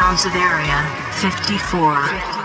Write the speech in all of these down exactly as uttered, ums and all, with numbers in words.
sounds of Area fifty-four.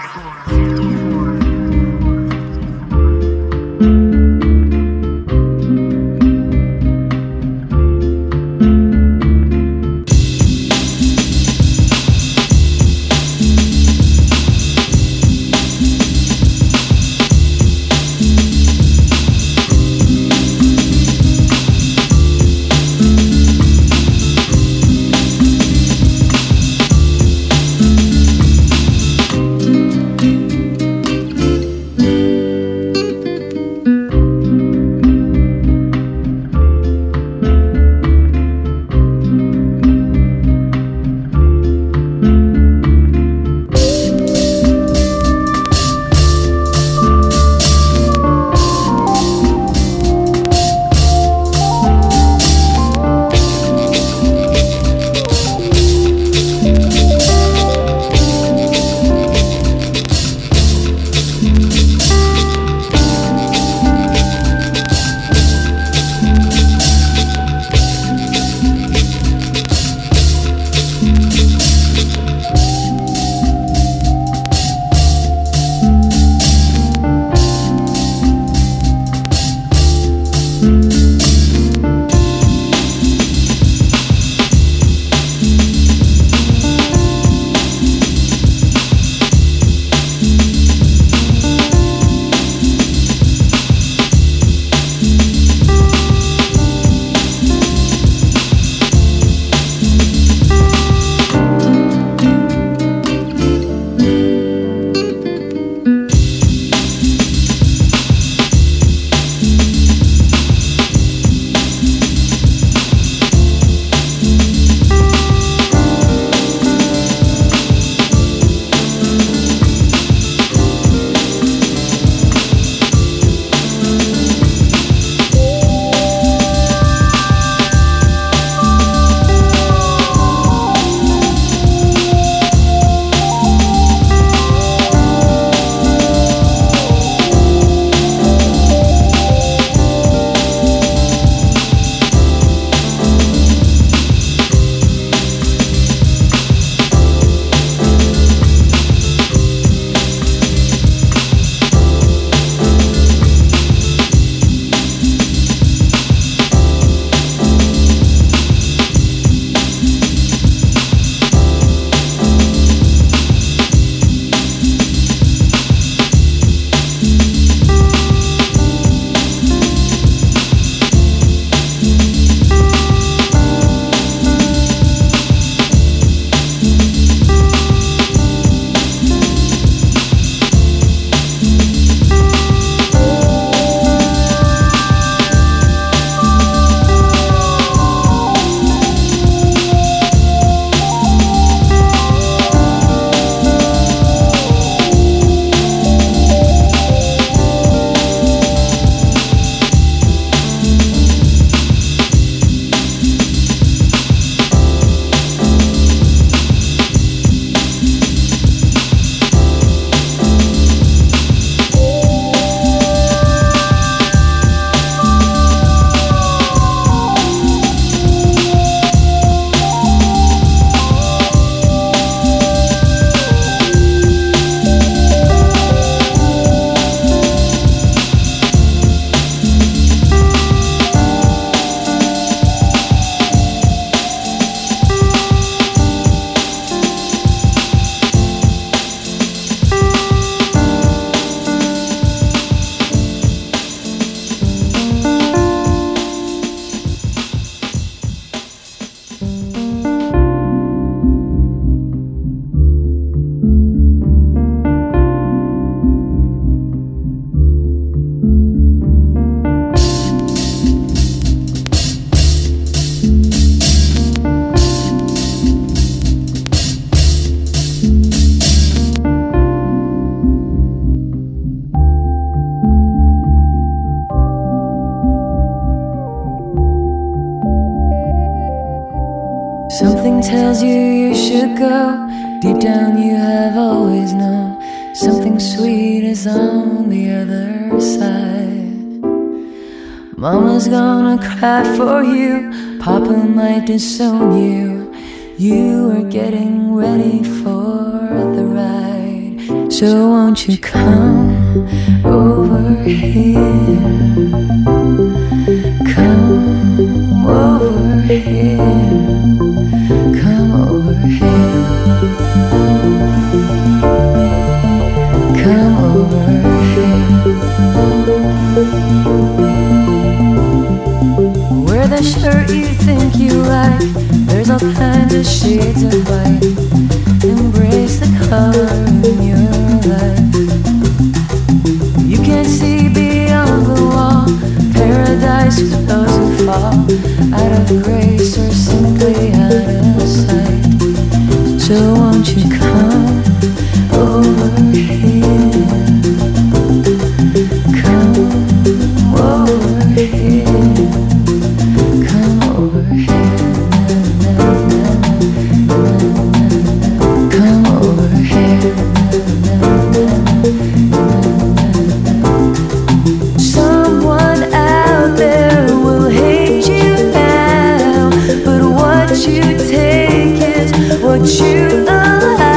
Something tells you you should go. Deep down you have always known something sweet is on the other side. Mama's gonna cry for you, Papa might disown you. You are getting ready for the ride. So won't you come over here? Come over here. Come over here. Come over here. Wear the shirt you think you like. There's all kinds of shades of white. Embrace the color in your life. You can't see beyond the wall. Paradise for those who fall out of grace or simply out of sight. So won't you come over here? Come over here. Come over here. Come over here. Someone out there will hate you now, but what you take is what you allow.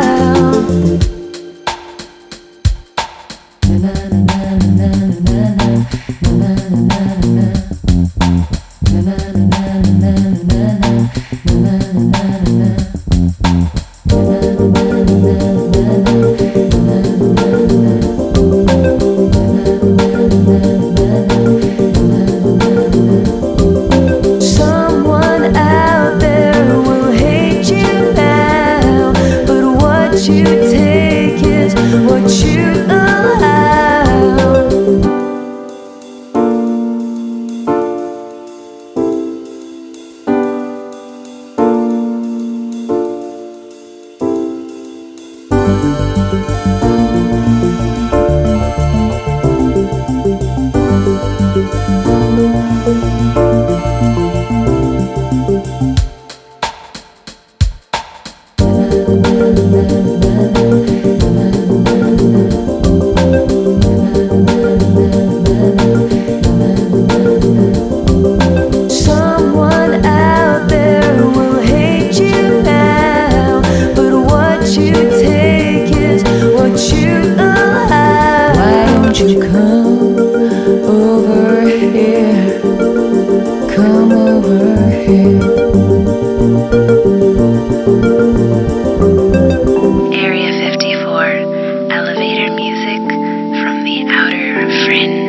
Someone out there will hate you now, but what you take is what you allow. Someone out there will hate you now, but what you take is what you allow. Why don't you come over here? Come over here. Area fifty-four, elevator music from the outer fringe.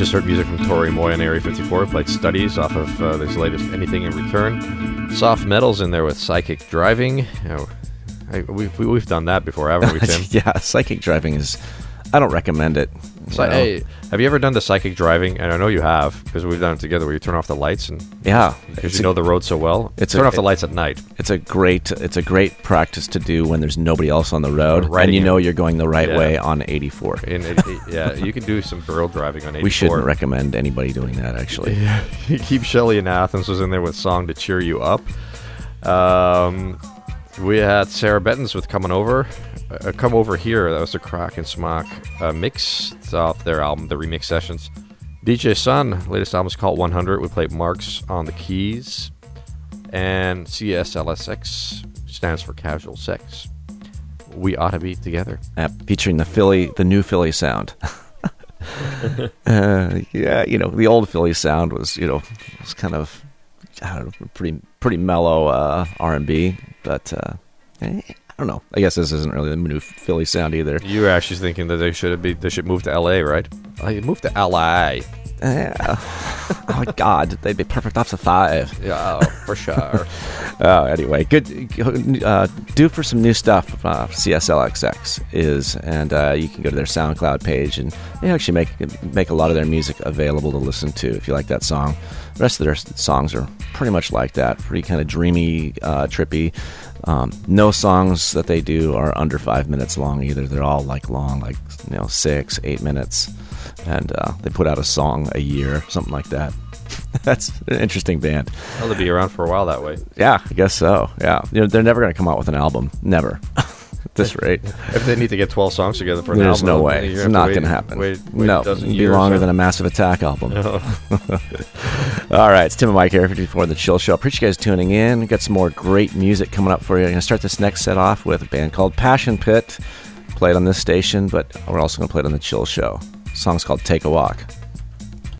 just heard music from Tori Moy and Area fifty-four. Played Studies off of uh, this latest Anything in Return. Soft Metal's in there with Psychic Driving. You know, I, we've, we've done that before, haven't we, Tim? Yeah, Psychic Driving is... I don't recommend it. So, hey, have you ever done the psychic driving? And I know you have, because we've done it together, where you turn off the lights and yeah, because you know the road so well. It's turn a, off the lights at night. It's a great, it's a great practice to do when there's nobody else on the road, and you in. know you're going the right yeah. way on eighty-four. In, it, yeah, you can do some girl driving on eighty-four. We shouldn't recommend anybody doing that, actually. Yeah. Keep Shelley in Athens was in there with Song to Cheer You Up. Um, we had Sarah Bettens with Coming Over. Uh, Come Over Here, that was the Crack and Smock uh, mix off their album, the remix sessions. D J Sun, latest album is called one hundred. We played Marks on the keys. And C S L S X stands for Casual Sex. We Ought to Be Together. Uh, featuring the Philly, the new Philly sound. uh, yeah, you know, the old Philly sound was, you know, was kind of, I don't know, pretty pretty mellow uh, R and B, but uh, eh, I don't know. I guess this isn't really the new Philly sound either. You were actually thinking that they should be they should move to L A, right? Oh, move to L A. Yeah. Oh my God, they'd be perfect off the five. Yeah, for sure. Oh, anyway, good. Uh, due for some new stuff. Uh, C S L X X is, and uh, you can go to their SoundCloud page, and they actually make make a lot of their music available to listen to if you like that song. The rest of their songs are pretty much like that, pretty kind of dreamy, uh, trippy. Um, no songs that they do are under five minutes long either. They're all like long, like you know, six, eight minutes. And uh, they put out a song a year, something like that. That's an interesting band. Well, they'll be around for a while that way. Yeah, I guess so. Yeah, you know, they're never going to come out with an album. Never. At this rate. If they need to get twelve songs together for an There's album, no way. It's not going to happen. Wait, wait no, it'd be longer than a Massive Attack album. No. All right, it's Tim and Mike here, fifty-four, The Chill Show. Appreciate you guys tuning in. We've got some more great music coming up for you. I'm going to start this next set off with a band called Passion Pit. Played on this station, but we're also going to play it on The Chill Show. The song's called Take a Walk.